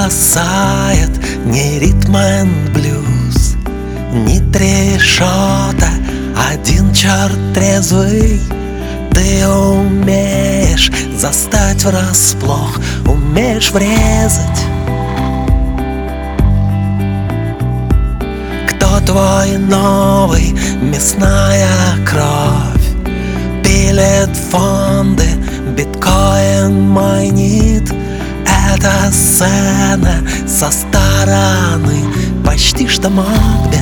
спасает ни ритм and блюз, ни трешота, один черт трезвый. Ты умеешь застать врасплох, умеешь врезать. Кто твой новый, мясная кровь? Пилит фонды, биткоин майнит. Эта сцена со стороны почти что Макбет.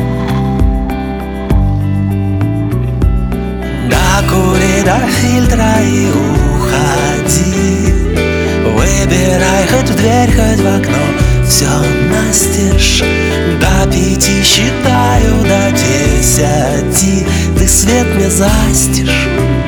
Докури до фильтра и уходи. Выбирай хоть в дверь, хоть в окно, все настежь. До 5 считаю, до 10 ты свет мне застишь.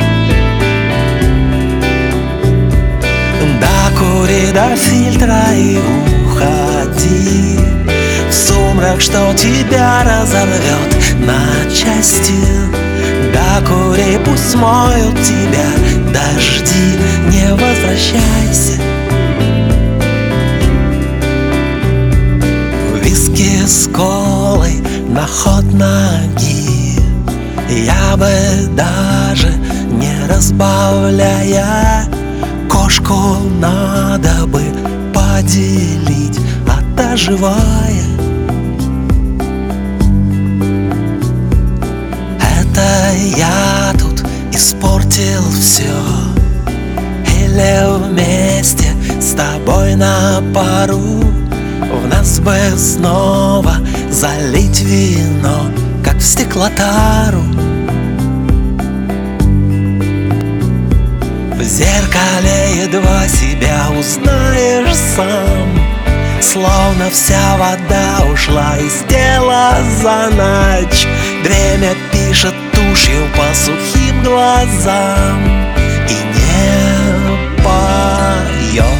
Докури до фильтра и уходи в сумрак, что тебя разорвет на части. Докури, пусть смоют тебя дожди, не возвращайся. Виски с колой на ход ноги, я бы даже не разбавляя. Кошку надо бы поделить, а та живая. Это я тут испортил все, или вместе с тобой на пару? В нас бы снова залить вино, как в стеклотару. В зеркале едва себя узнаешь сам, словно вся вода ушла из тела за ночь. Время пишет тушью по сухим глазам и не поется.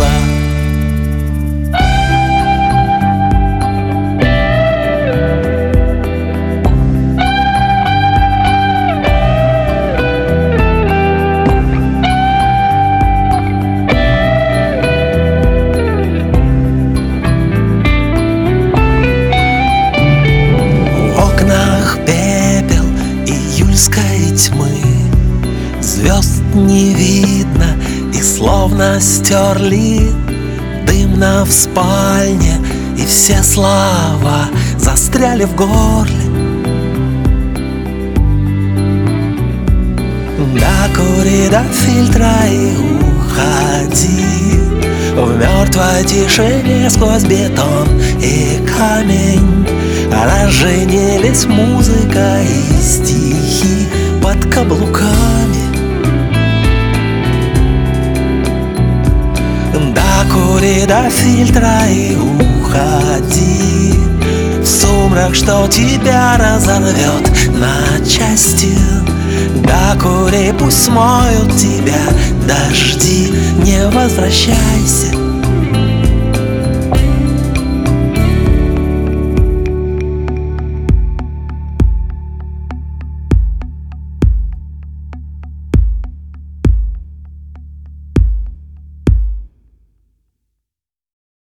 Пепел июльской тьмы, звезд не видно и словно стерли. Дымно в спальне, и все слова застряли в горле. Докури до фильтра и уходи в мертвой тишине сквозь бетон и камень. Разженились музыка и стихи под каблуками. Докури до фильтра и уходи в сумрак, что тебя разорвет на части. Докури, пусть смоют тебя дожди, не возвращайся.